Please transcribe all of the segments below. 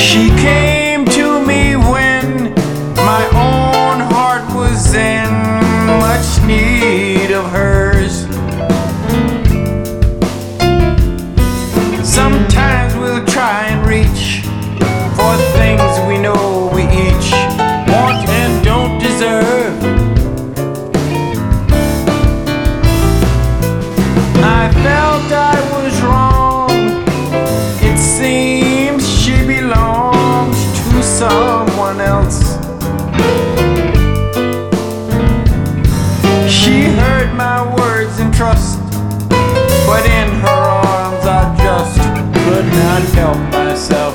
She came to me when my own heart was in much need of hers. Sometimes we'll try and reach for things we know we each want and don't deserve. I felt I was wrong. It seems she belongs to someone else. She heard my words in trust, but in her arms I just could not help myself.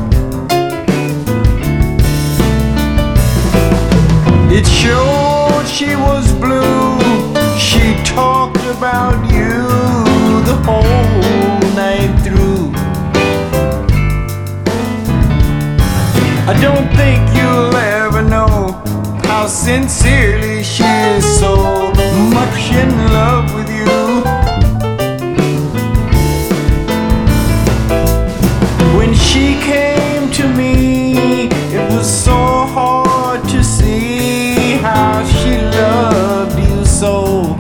It showed she was blue. She talked about you the whole night through. I don't think you'll ever know how sincerely she is so much in love with you. When she came to me, it was so hard to see how she loved you so.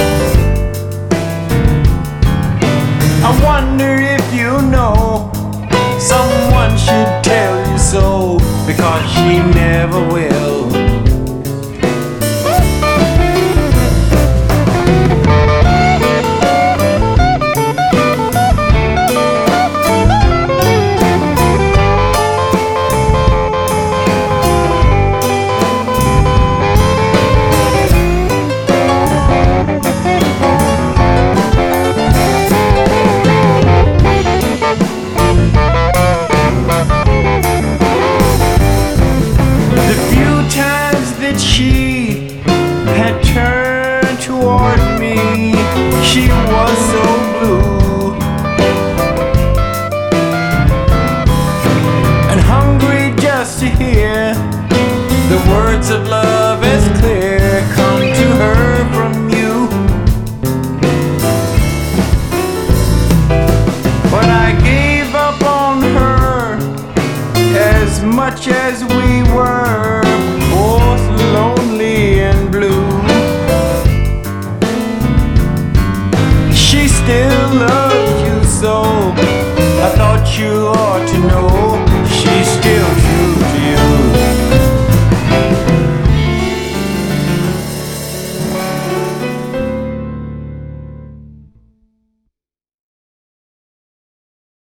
I wonder if you know, someone should tell you so, because she never will. She had turned toward me, she was so blue and hungry just to hear the words of love as clear come to her from you. But I gave up on her as much as